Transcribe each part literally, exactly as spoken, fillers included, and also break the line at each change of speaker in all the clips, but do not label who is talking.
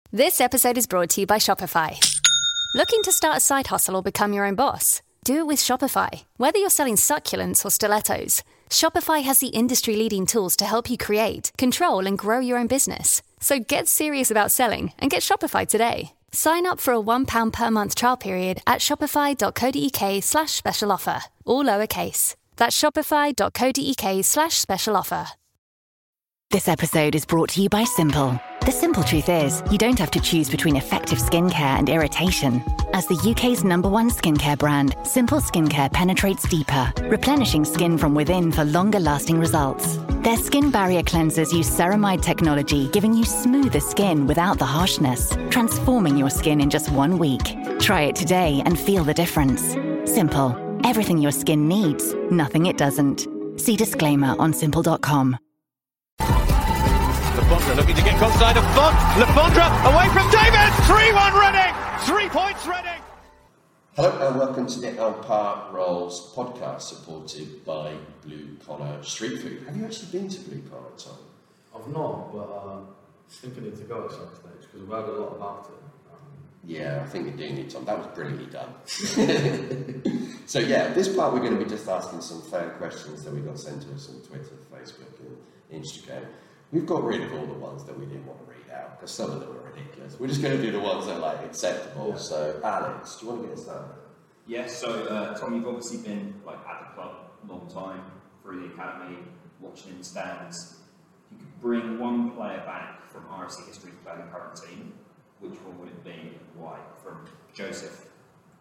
This episode is brought to you by Shopify. Looking to start a side hustle or become your own boss? Do it with Shopify. Whether you're selling succulents or stilettos, Shopify has the industry-leading tools to help you create, control, and grow your own business. So get serious about selling and get Shopify today. Sign up for a one pound per month trial period at shopify.co.uk slash special offer, all lowercase. That's shopify.co.uk slash special offer.
This episode is brought to you by Simple. The simple truth is, you don't have to choose between effective skincare and irritation. As the U K's number one skincare brand, Simple Skincare penetrates deeper, replenishing skin from within for longer-lasting results. Their skin barrier cleansers use ceramide technology, giving you smoother skin without the harshness, transforming your skin in just one week. Try it today and feel the difference. Simple. Everything your skin needs, nothing it doesn't. See disclaimer on simple dot com.
Le Fondre looking to get onside of Font. Le Fondre away from David. three one Reading. Three points Reading.
Hello and welcome to the Al Park Rolls podcast, supported by Blue Collar Street Food. Have you actually been to Blue Collar, Tom?
I've not, but uh, I think I need to go at some stage because we've heard a lot about it. Um,
yeah, I think you do need, Tom. That was brilliantly done. So yeah, this part we're going to be just asking some fan questions that we got sent to us on Twitter, Facebook and Instagram. We've got rid of all the ones that we didn't want to read out because some of them are ridiculous. We're just going to do the ones that are like acceptable. Yeah. So, Alex, do you want to get started?
Yes. So, uh, Tom, you've obviously been like at the club a long time, through the academy, watching in the stands. If you could bring one player back from R F C history to play in the current team, which one would it be and why? From Joseph.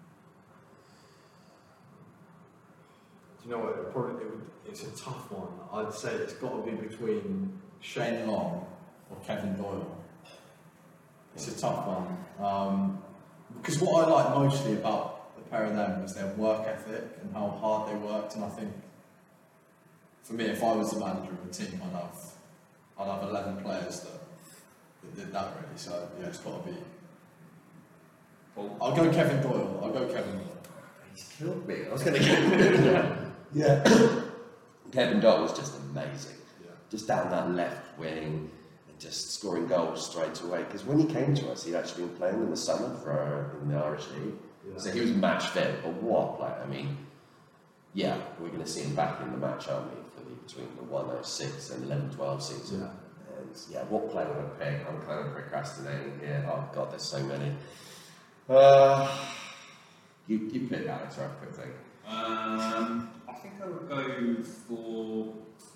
Do you know what? It probably, it would, it's a tough one. I'd say it's got to be between Shane Long or Kevin Doyle. It's a tough one. Um, because what I like mostly about the pair of them was their work ethic and how hard they worked. And I think, for me, if I was the manager of a team, I'd have, I'd have eleven players that, that did that really. So, yeah, it's got to be. I'll go Kevin Doyle. I'll go Kevin Doyle.
He's killed me. I was going to get Yeah. Kevin Doyle was just amazing. Just down that left wing and just scoring goals straight away. Because when he came to us, he'd actually been playing in the summer for our, in the Irish League. Yeah. So he was match fit. But what? Like, I mean, yeah, we're going to see him back in the match, aren't we? For the, between the one oh six and eleven twelve season. Yeah. And yeah, what player would I pick? I'm kind of procrastinating here. Oh, God, there's so many. Uh, you, you pick Alex, or I pick thing.
Um, I think I would go for.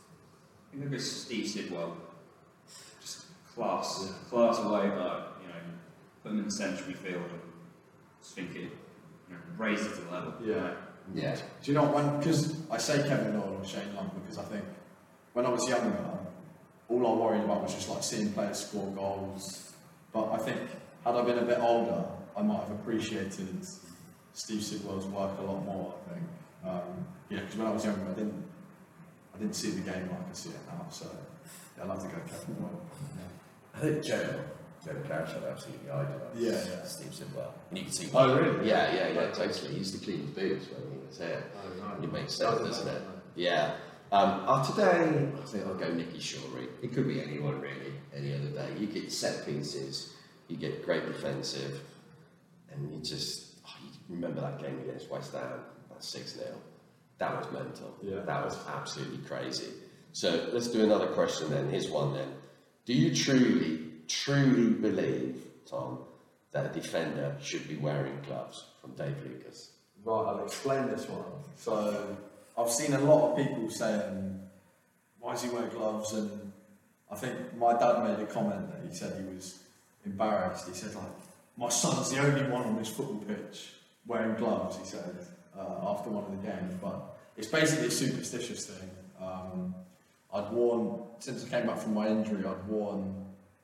I think I'd go Steve Sidwell. Just class, yeah. class away, but you know, put him in the central midfield and just think it, you know, raise it to the level.
Yeah,
yeah.
Do you know when? Because I say Kevin Doyle or Shane Long because I think when I was younger, all I worried about was just like seeing players score goals. But I think had I been a bit older, I might have appreciated Steve Sidwell's work a lot more. I think. Um, yeah, because when I was younger, I didn't. I didn't see the game like I see it now, so yeah, I'd love to go Kevin Doyle. Yeah.
I think Joe, Joe Carrish had absolutely idol.
Yeah, yeah.
Steve Sidwell. And you can see.
Oh, really?
Yeah, yeah, yeah, totally. He used to clean his boots when he was here.
Oh, right.
It makes sense, doesn't it? Yeah. Um, uh, today, I think I'll go Nicky Shorey. It could be anyone really, any other day. You get set pieces, you get great defensive, and you just oh, you remember that game against West Ham, that six nil. That was mental.
Yeah.
That was absolutely crazy. So let's do another question then. Here's one then. Do you truly, truly believe, Tom, that a defender should be wearing gloves? From Dave Lucas.
Right, I'll explain this one. So I've seen a lot of people saying, why does he wear gloves? And I think my dad made a comment that he said he was embarrassed. He said, like, my son's the only one on this football pitch wearing gloves, he said. Uh, after one of the games, but it's basically a superstitious thing. Um, I'd worn, since I came back from my injury, I'd worn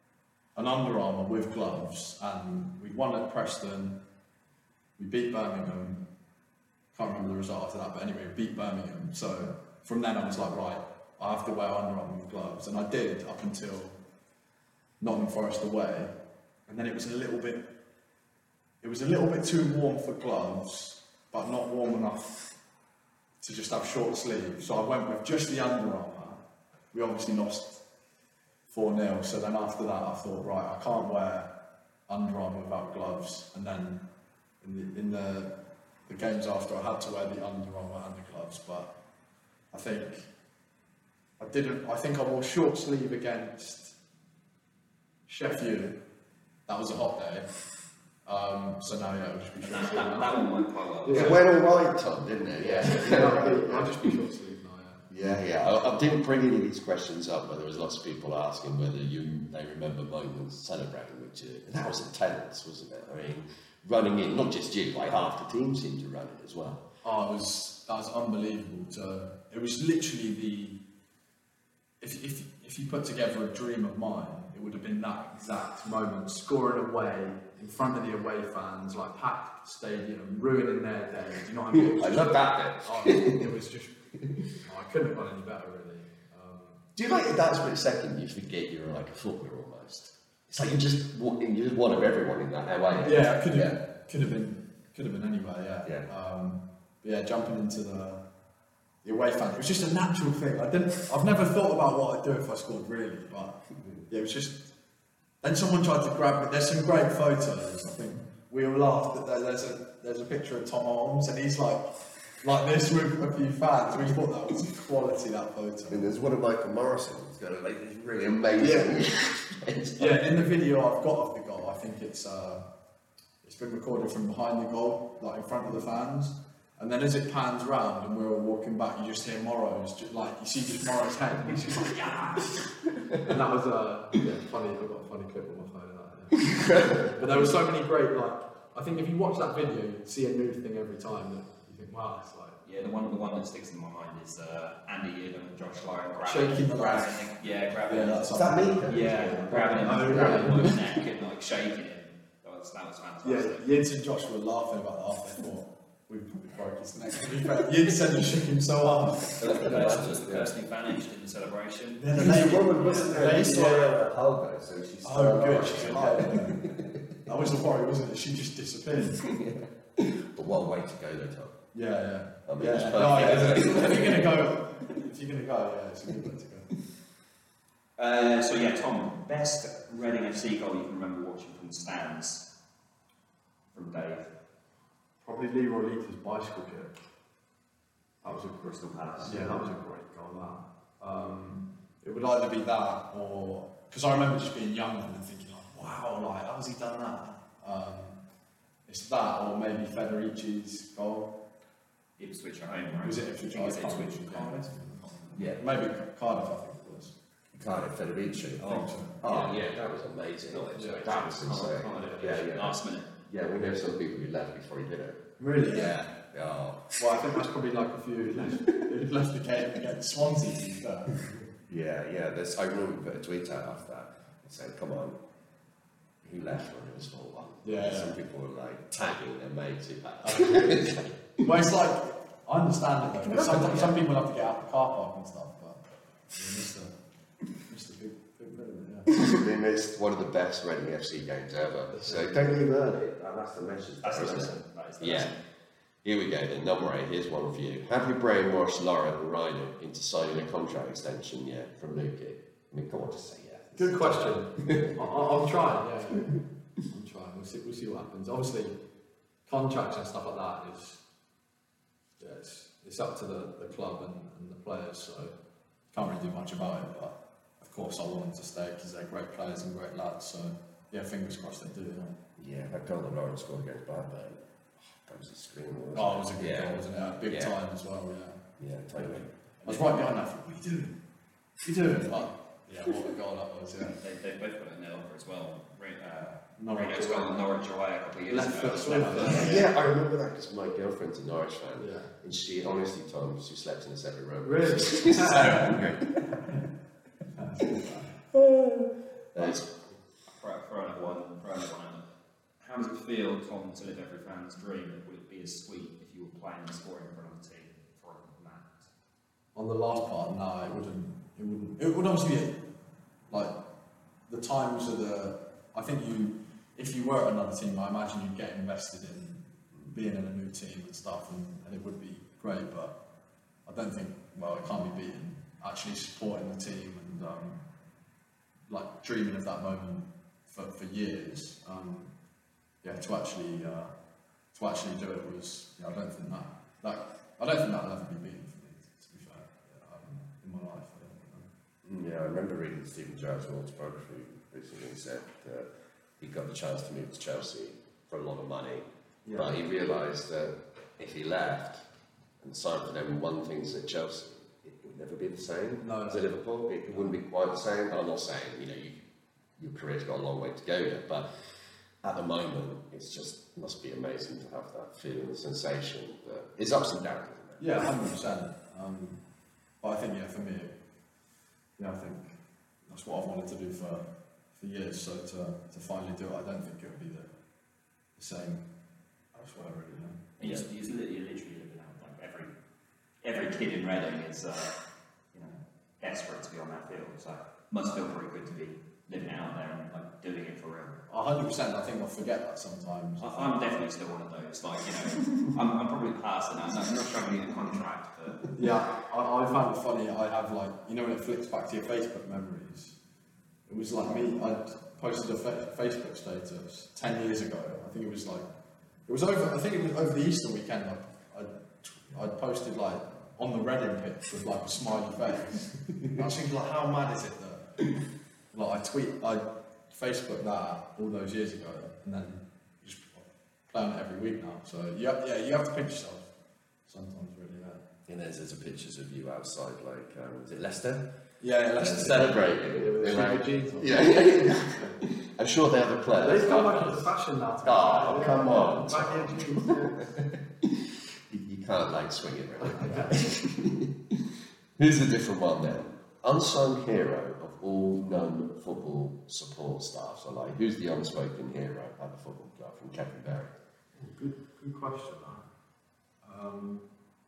an Under Armour with gloves, and we won at Preston, we beat Birmingham, can't remember the result after that, but anyway, we beat Birmingham, so from then I was like, right, I have to wear Under Armour with gloves, and I did up until Nottingham Forest away, and then it was a little bit, it was a little bit too warm for gloves, but not warm enough to just have short sleeves. So I went with just the Under Armour. We obviously lost four nil, so then after that I thought, right, I can't wear Under Armour without gloves, and then in the in the, the games after, I had to wear the Under Armour and the gloves. But I think I didn't. I think I wore short sleeve against Sheffield. That was a hot day. Um, so now, yeah, it'll just be short
That,
sleeve.
that, that one went quite well.
Yeah. It went all right, Tom, didn't it? Yeah.
I'll just be short sleeve now.
Yeah, yeah. I, I didn't bring any of these questions up, but there was lots of people asking whether you they remember moments celebrating with you. And that was intense, wasn't it? I mean, running in, not just you, like half the team seemed to run it as well.
Oh, it was that was unbelievable. To, it was literally the if if if you put together a dream of mine, it would have been that exact moment, scoring away in front of the away fans, like packed stadium, ruining their day. Do you know what I mean?
I love that bit.
Oh, it was just. Oh, I couldn't have gone any better, really. Um,
Do you like in that split second you forget you're like a footballer almost? It's like you're just you're just one of everyone in that way.
yeah, it could have
Yeah.
could have been could have been anywhere. Yeah.
Yeah.
Um, but yeah, jumping into the the away fan, it was just a natural thing. I didn't. I've never thought about what I'd do if I scored, really, but yeah, it was just. Then someone tried to grab me. There's some great photos. I think we all laughed that there, there's a there's a picture of Tom Holmes and he's like. Like this with a few fans, we thought that was quality, that photo.
I mean, there's one of Michael Morrison who's got a, like, this really amazing.
Yeah. Yeah, in the video I've got of the goal, I think it's uh, it's been recorded from behind the goal, like in front of the fans. And then as it pans round and we're all walking back, you just hear Morrow's, just like you see just Morrow's head, and he's just like, yeah. And that was uh, yeah, funny. I've got a funny clip on my phone of that. Yeah. But there were so many great, like I think if you watch that video, you see a new thing every time. That, wow, it's like
yeah, the one the one that sticks in my mind is uh, Andy Eden and Josh Lauren
shaking
grabbing,
the
grabbing him, yeah, grabbing
yeah,
him,
that's
Is that me?
yeah, grabbing him,
Oh,
grabbing him
right.
by the neck and like shaking him. That was, that was fantastic.
yeah, Yins and Josh were laughing about that after they thought we probably broke his neck. To be fair, Yins said he shook him so hard.
The person was the person who vanished in the celebration.
Yeah, the
There's
lady,
a woman, wasn't there?
They
You
saw
saw
her.
her at Hull, so she's
Oh,
still
good,
alive.
she's alive. That was the worry, wasn't it? She just disappeared.
But what a way to go, though, Tom.
Yeah, yeah.
I mean,
yeah.
it's
No, yeah,
perfect.
if you're gonna go, if you're gonna go, yeah, it's a good way to go.
Uh, so yeah, Tom, best Reading F C goal you can remember watching from the stands from Dave.
Probably Leroy Lita's bicycle kick. That was a
Crystal Palace.
Yeah, that was a great goal. That. Um, it would either be that or because I remember just being young and thinking like, wow, like how's he done that? Um, it's that or maybe Federici's goal.
Ipswich at home, right?
Was it Ipswich?
I think it was
I can't
Ipswich.
remember.
Yeah,
Maybe Cardiff, I think it was.
Cardiff Federici.
Oh,
Oh, yeah, that was amazing.
Yeah,
That was insane. Yeah, yeah.
Last minute.
Yeah, we know some people who left before he did it.
Really?
Yeah. Oh.
Well, I think that's probably like a few left, who left the game against Swansea. To be fair.
Yeah, yeah. There's, I remember we put a tweet out after that and said, come on, who left when it was four one?
Yeah,
Some
yeah.
people were like tagging their mates.
Well, it's like, I understand it though, because some, some people have to get out the car park and stuff, but yeah, missed a, missed a big, big bit of it, yeah.
They missed one of the best Reading F C games ever. So don't leave early. That's the message.
That's the lesson. That is the
Yeah.
lesson.
Here we go then, number eight, here's one for you. Have you brainwashed Lauren and Ryder into signing a contract extension yet from Lukey? I mean, come on, just say yeah.
Good question. I, I, I'm trying, yeah. I'm trying. We'll see, we'll see what happens. Obviously, contracts and stuff like that is, yeah, it's, it's up to the, the club and, and the players, so can't really do much about it, but of course I want them to stay because they're great players and great lads, so yeah, fingers crossed they do. Yeah,
Yeah, that goal that Lauren scored against Blackburn, that was a screamer, wasn't
oh, it was a good
yeah.
goal, wasn't it? A big
Yeah.
time as well, yeah.
Yeah, totally.
I was right behind that, what are you doing? What are you doing? But, yeah, what a goal that was, yeah.
They, they've both got it in their locker as well. Ra- Uh,
Norwich
Radio's got the Norwich away a couple of years
Left
ago.
foot swimmer.
Left foot.
Yeah, I remember that because my girlfriend's a Norwich fan.
Yeah.
And she, honestly, Tom, she slept in a separate room.
Really?
She's so angry. There's
For, for another one, for another one. How does it feel, Tom, to live every fan's dream? Would it be as sweet if you were playing and scoring for another team for that?
On the last part, no, it wouldn't. It wouldn't. It would obviously be like the times of the. I think you, if you were at another team, I imagine you'd get invested in being in a new team and stuff, and, and it would be great. But I don't think. Well, it can't be beaten. Actually supporting the team and um, like dreaming of that moment for, for years. Um, yeah, to actually uh, to actually do it was, yeah, I don't think that, that I don't think that'll ever be beaten for me, to be fair, yeah, um, in my life. I don't think.
Yeah, I remember reading Stephen Gerrard's autobiography recently. He said that he got the chance to move to Chelsea for a lot of money, yeah. but he realised that if he left and signed for them and won things at Chelsea, it would never be the same
no,
as
no.
at Liverpool. It wouldn't be quite the same. But I'm not saying, you know, you, your career's got a long way to go yet, but at the moment, it's just it must be amazing to have that feeling, the sensation. That it's ups and downs, isn't it?
Yeah, one hundred percent. Um, but I think, yeah, for me, yeah, I think that's what I've wanted to do for, for years. So to, to finally do it, I don't think it would be the, the same elsewhere, really. No?
And you're, you're literally living out, like every every kid in Reading is, uh, you know, desperate to be on that field. So it must feel pretty good to be living out there and like doing it for real.
A hundred percent. I think I forget that sometimes.
I, I'm definitely still one of those. Like, you know, I'm, I'm probably past it now. I'm not struggling a contract, but
yeah, I, I found it funny. I have like, you know, when it flicks back to your Facebook memories. It was like me. I posted a fa- Facebook status ten years ago. I think it was like, it was over. I think it was over the Easter weekend. I I, I posted like on the Reading pitch with like a smiley face. And I was thinking, like, how mad is it that like I tweet I. Facebook that all those years ago, and then just play on it every week now. So you have, yeah, you have to pinch yourself sometimes, really. Yeah.
And there's, there's pictures of you outside, like, um, is it Leicester?
Yeah, yeah, Leicester
celebrating.
Yeah,
like,
jeans on.
Yeah, yeah, yeah. I'm sure they have a player.
They've gone back into fashion now.
Oh, come on!
Back in jeans.
you, you can't like swing it really. Here's a different one then. Unsung hero of all non-football support staff. So, like, who's the unspoken hero at the football club? From Kevin Berry.
Good, good question. That. Um,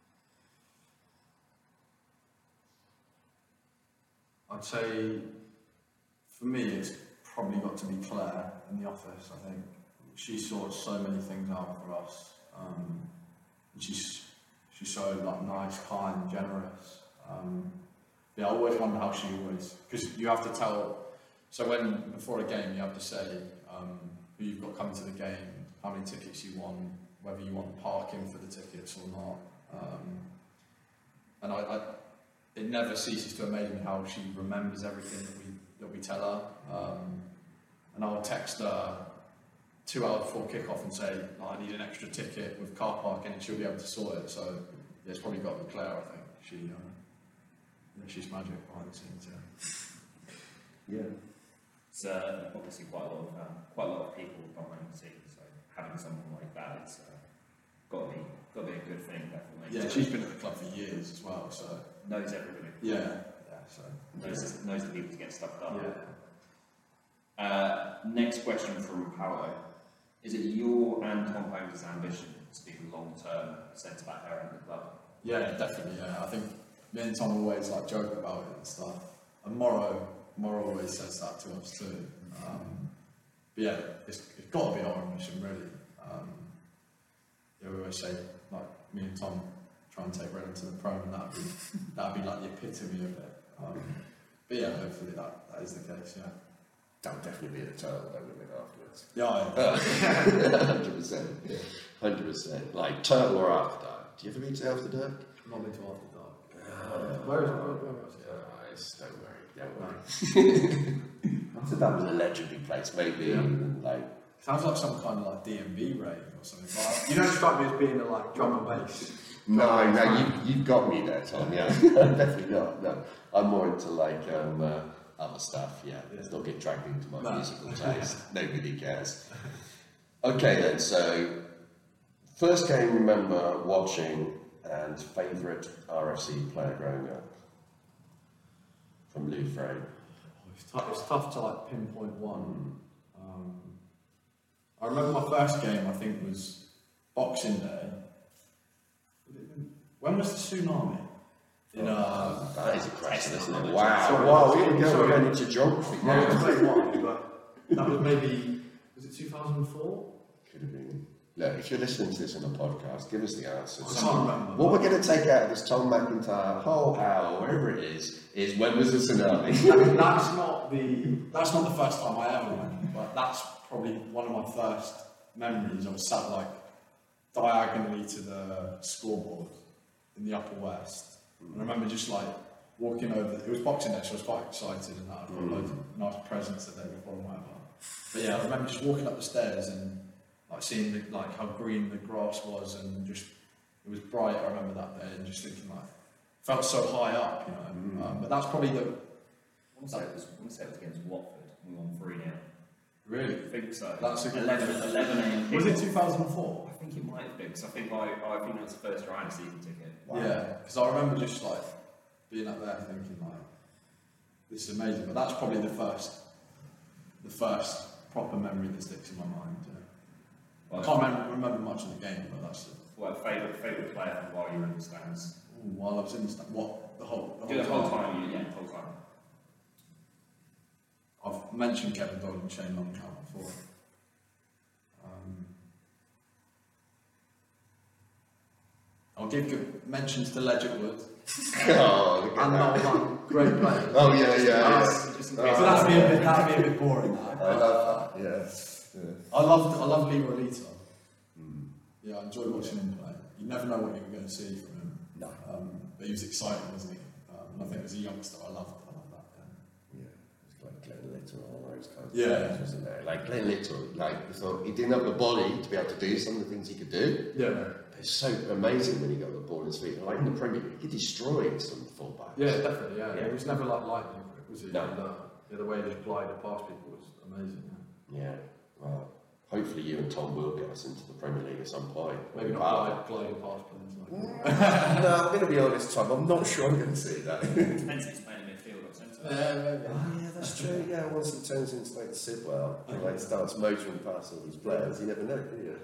I'd say, for me, it's probably got to be Claire in the office. I think she sorts so many things out for us. Um, and she's she's so like nice, kind, generous. Um, Yeah, I always wonder how she always, because you have to tell, so when, before a game, you have to say um, who you've got coming to the game, how many tickets you want, whether you want parking for the tickets or not. Um, and I, I, it never ceases to amaze me how she remembers everything that we that we tell her. Um, and I'll text her two hours before kickoff and say, oh, I need an extra ticket with car parking, and she'll be able to sort it. So yeah, it's probably got to be Claire, I think. She. Um, She's magic behind the scenes, yeah.
Yeah.
It's uh, obviously quite a lot of um, quite a lot of people behind the scenes. So having someone like that, it's uh, got to be got to be a good thing, definitely.
Yeah, she's been at the club for years as well, so
knows everybody.
Yeah, yeah. So
knows knows the people to get stuff done.
Yeah.
Uh, next question from Paolo: is it your and Tom Holmes' ambition to be the long-term centre back there at the club?
Yeah, definitely. Yeah, I think. Me and Tom always like joke about it and stuff. And Morrow, Morrow always says that to us too. Um, but yeah, it's, it's got to be our ambition, really. Um, yeah, we always say, like, me and Tom try and take Reading to the Prem, and that'd be that'd be like the epitome of it. Um, but yeah, hopefully that, that is the case. Yeah.
That would definitely be the turtle they would win afterwards.
Yeah,
one hundred percent. one hundred percent. Like, turtle or after dark. Do you ever meet to After Dark?
Not been to After Dark.
Uh,
where is it? Where, where was it?
Nice, don't worry, don't worry. I thought that was a legendary place, maybe,
Yeah.
like...
Sounds like some kind of like D M V rave or something. But
You don't strike me as being a like drum and bass.
No, no, you, you've got me there, Tom, yeah. Definitely not, no. I'm more into, like, um, uh, other stuff, yeah. Let's not get dragged into my
No.
musical taste. Nobody cares. Okay, then, so... First game, remember watching... and favourite R F C player growing up? From Lou Frey.
It's tough, it's tough to like pinpoint one. Um, I remember my first game, I think, was Boxing Day. When was the tsunami? In, uh,
that is a question, isn't it?
Sorry,
Wow, wow, we can go
sorry.
going into geography
I won't
now.
explain why, but that was maybe, was it two thousand four?
Could have been. look, if you're listening to this on a podcast, give us the answers.
I can't remember.
What we're going to take out of this Tom McIntyre, Hull, Howe, wherever it is, is when was the tsunami?
That's not the that's not the first time I ever went, but that's probably one of my first memories. I was sat like diagonally to the scoreboard in the Upper West, and I remember just like walking over. It was Boxing Day, so I was quite excited, and that I got mm. loads of nice presents the day before and whatever. But yeah, I remember just walking up the stairs and like seeing the, like how green the grass was, and just it was bright. I remember that day, and just thinking like felt so high up, you know. Mm. Um, but that's probably the.
I want to say it was. I want to say it was against Watford. We won three nil.
Really?
I think so.
That's a good
eleven, eleven a m.
Was it two thousand four?
I think it might have been, because I think I, I think that was the first year I had a season ticket.
Wow. Yeah, because I remember just like being up there thinking like, this is amazing. But that's probably the first, the first proper memory that sticks in my mind. Yeah. Well, I can't remember, remember much of the game, but that's the.
Well, favourite favourite player while you were in the stands.
Ooh, while I was in the stands, what the whole the whole,
yeah, the whole
time?
time, yeah, the whole time.
I've mentioned Kevin Dodd and Shane Longchamp before. Um, I'll give good mentions to Ledger Wood.
Oh, look at
and
that.
Nolan, great players.
Oh yeah, yeah.
Uh,
yes.
just in case. So that'd be a bit, that'd be a bit boring. That.
I love that. Yeah. yeah.
I loved, I love Leroy Lita. Mm. Yeah, I enjoyed watching him play. You never know what you were going to see from him.
No.
Um, but he was exciting, wasn't he? Um, and I think as a youngster, I loved, I loved that.
Yeah. yeah, it's like Glenn Little and all those kinds of
yeah.
things, wasn't there? Like Glenn Little, like so he didn't have the body to be able to do some of the things he could do.
Yeah.
It's so amazing when he got the ball in his feet. Like in the Premier League, he destroyed some fullbacks.
Yeah, definitely. Yeah,
yeah.
It was never like lightning, was it?
No.
And, uh, yeah, the way he just glided past people was amazing.
Yeah. yeah. Well, hopefully you and Tom will get us into the Premier League at some point.
Maybe not
wow.
glide, gliding past players.
Like no, I'm going to be honest, Tom. I'm not sure I'm going to see that.
It depends if he's playing midfield or centre.
Yeah, maybe.
Oh, yeah, that's true. Yeah, once he turns into like Sidwell and like starts motoring past all these players, you never know, do you?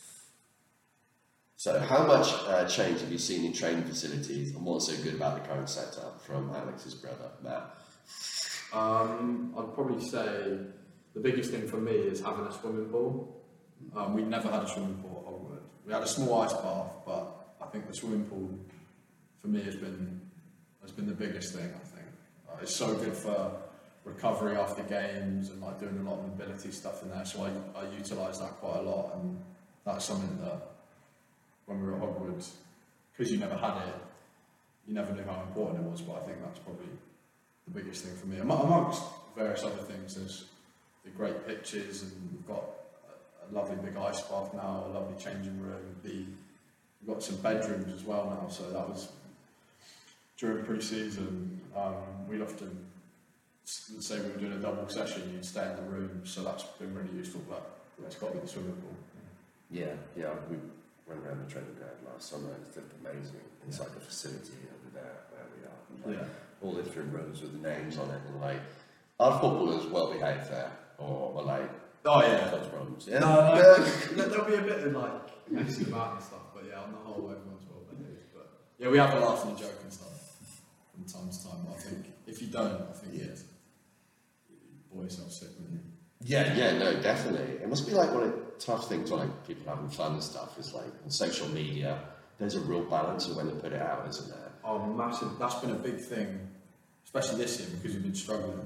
So, how much uh, change have you seen in training facilities, and what's so good about the current setup from Alex's brother, Matt?
Um, I'd probably say the biggest thing for me is having a swimming pool.
Um, we never had a swimming pool at Hollywood. We had a small ice bath, but I think the swimming pool for me has been has been the biggest thing. I think uh, it's so good for recovery after games and like doing a lot of mobility stuff in there. So I I utilise that quite a lot, and that's something that when we were at Hogwarts, because you never had it, you never knew how important it was. But I think that's probably the biggest thing for me, amongst various other things. There's the great pitches, and we've got a lovely big ice bath now, a lovely changing room. The, we've got some bedrooms as well now, so that was during pre-season. Um, we'd often, let's say we were doing a double session, you'd stay in the room, so that's been really useful, but it's got to be the swimming pool.
Yeah, yeah, we went around the training ground last summer, and it's just amazing inside the facility over there where we are. Like,
yeah.
All the different rooms with the names on it, and like, are footballers well behaved there? Or, or like,
oh yeah,
those problems? Yeah.
No, no, there'll be a bit of like messing about and stuff, but yeah, on the whole, everyone's well behaved. But yeah, we have a laugh and a joke and stuff from time to time. But I think if you don't, I think yeah, you bore yourself sick, wouldn't you?
Yeah, yeah, no, definitely. It must be like one of the tough things when like people having fun and stuff is like on social media. There's a real balance of when they put it out, isn't there?
Oh, massive! That's been a big thing, especially this year because we've been struggling.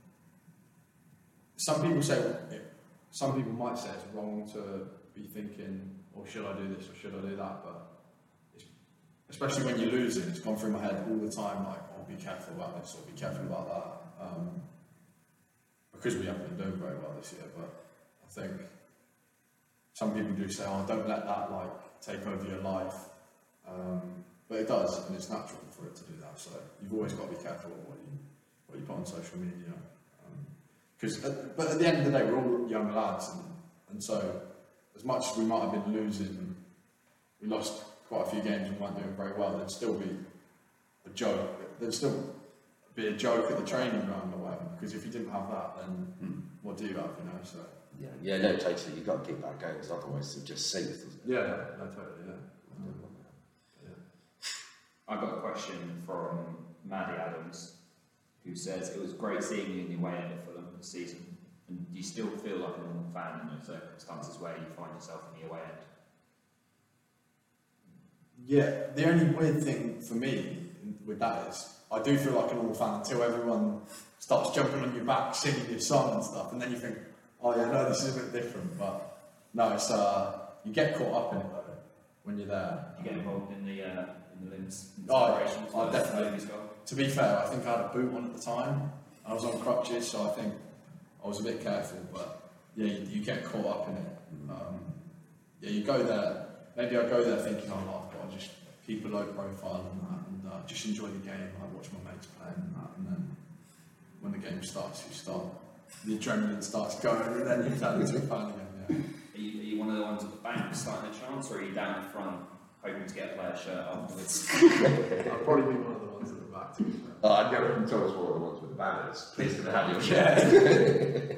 Some people say, some people might say it's wrong to be thinking, or should I do this or should I do that? But it's, especially when you're losing, it's gone through my head all the time, like, oh, be careful about this or be careful about that. Um, because we haven't been doing very well this year, but I think some people do say, oh, don't let that like take over your life. Um, but it does, and it's natural for it to do that. So you've always got to be careful with what you what you put on social media. Because, but at the end of the day, we're all young lads, and, and so as much as we might have been losing, we lost quite a few games and weren't doing very well. There'd still be a joke. There'd still be a joke at the training ground or whatever. Because if you didn't have that, then hmm. what do you have? You know. So
yeah, yeah, no, totally. You've got to keep that going, because otherwise it just sinks. Doesn't it?
Yeah, no, totally. Yeah. Um,
yeah. I got a question from Maddie Adams, who says it was great seeing you in the away end of Fulham this season. And do you still feel like a normal fan in those circumstances where you find yourself in the away end?
Yeah, the only weird thing for me with that is I do feel like a normal fan until everyone starts jumping on your back, singing your song and stuff, and then you think, oh yeah, no, this is a bit different. But no, it's uh, you get caught up in it though when you're there.
You get involved in the uh, in the limbs.
Oh,
celebrations,
I
like
definitely.
well.
To be fair, I think I had a boot on at the time. I was on crutches, so I think I was a bit careful. But yeah, you, you get caught up in it. Um, yeah, you go there. Maybe I go there thinking, oh, I've got to just keep a low profile and that, and uh, just enjoy the game. I watch my mates play and that, and then when the game starts, you start the adrenaline starts going, and then you turn into a fan again. Yeah.
Are you, are you one of the ones at the back starting a chance, or are you down the front hoping to get a player shirt afterwards?
I'd probably be one of the ones at the back. To be fair.
Oh, I'd go and tell us one of the ones with the banners. Please can I have your shirt.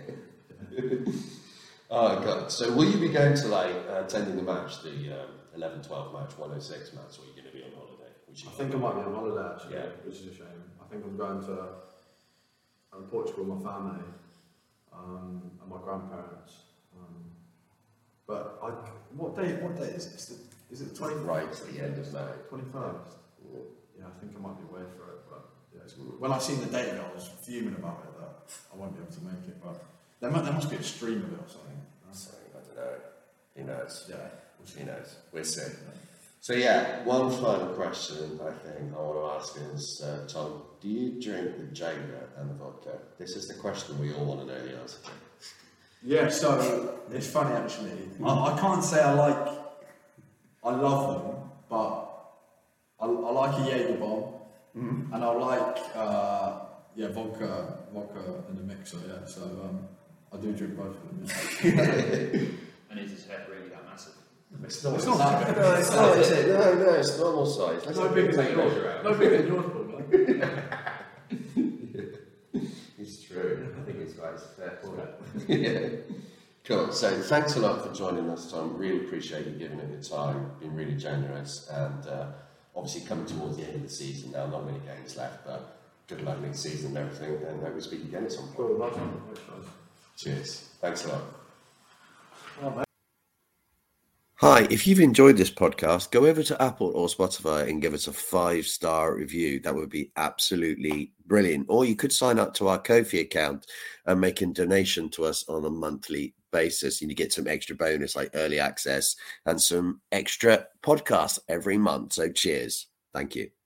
Oh god! So will you be going to like uh, attending the match, the um, eleven twelve match, one oh six match, or are you going to be on holiday?
I think I might be on holiday actually,
Yeah.
which is a shame. I think I'm going to uh, Portugal with my family um, and my grandparents. Um, but I, what day? What day is it? Is it, is it the twenty?
Right at the end of May.
twenty-first. Yeah. yeah, I think I might be away for it. But yeah, it's, when I seen the date, I was fuming about it that I won't be able to make it. But there, might, there must be a stream of it or something.
So, I don't know. Who knows?
Yeah,
Who knows? We'll see. So yeah, one final question I think I want to ask is, uh, Tom, do you drink the Jager and the vodka? This is the question we all want to know the answer to.
Yeah, so it's funny actually. I, I can't say I like, I love them, but I, I like a Jaeger bomb, mm. and I like uh, yeah vodka, vodka in the mixer. Yeah, so um, I do drink both of them. Yeah.
And is his head really that massive?
It's not.
It's not that big.
No, it's not. Is it? No, no, it's normal size. Let's
no bigger than yours. No bigger than yours, Paul.
It's true.
I think it's right. It's a fair point.
Yeah. Cool. So thanks a lot for joining us, Tom. Really appreciate you giving it your time. Been really generous, and uh, obviously coming towards the end of the season now. Not many games left, but good luck next season and everything. And hope we speak again at some point.
Cool. Nice one. Thanks, guys.
Cheers. Thanks a lot.
Oh,
Hi, if you've enjoyed this podcast, go over to Apple or Spotify and give us a five-star review. That would be absolutely brilliant. Or you could sign up to our Ko-fi account and make a donation to us on a monthly basis. And you get some extra bonus like early access and some extra podcasts every month. So cheers. Thank you.